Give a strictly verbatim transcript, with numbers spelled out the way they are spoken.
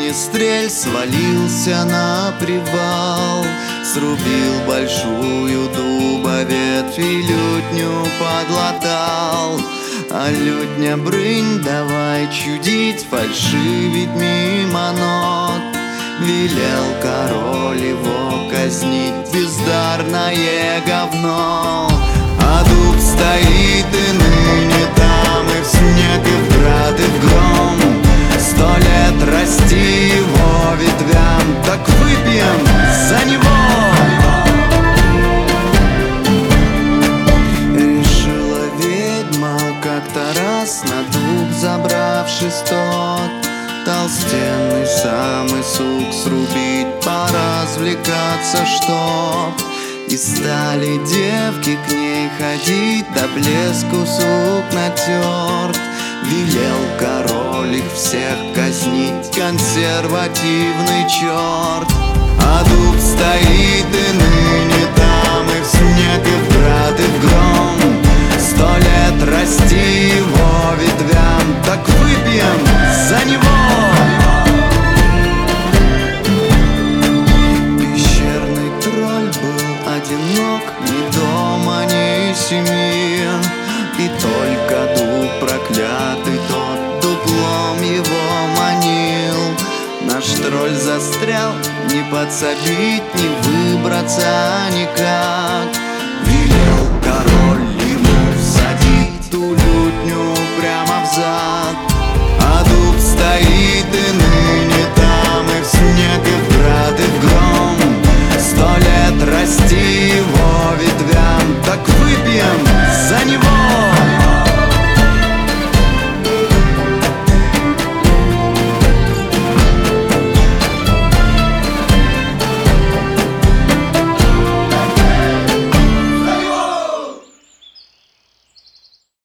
министрель свалился на привал, срубил большую дуба ветвь и лютню подлатал. А лютня брынь, давай чудить, фальшивить мимо нот. Велел король его казнить, бездарное говно. А дуб стоит и ныне там, и в снег, и в град, и в гром. Сто лет расти его ветвям, так выпьем за него. Решила ведьма как-то раз на дуб забравшись тот, толстенный самый сук срубить, поразвлекаться чтоб. И стали девки к ней ходить, до блеску сук натерт. Велел король их всех казнить, консервативный черт. А дуб стоит и ныне там, и в снег, и в град, и в гром. Сто лет расти его ветвям, так выпьем за него. Пещерный тролль был одинок, ни дома, ни семьи. И только дуб проклятый тот дуплом его манил. Наш тролль застрял, не подсобить, не выбраться никак. Велел король ему всадить ту лютню прямо в зад.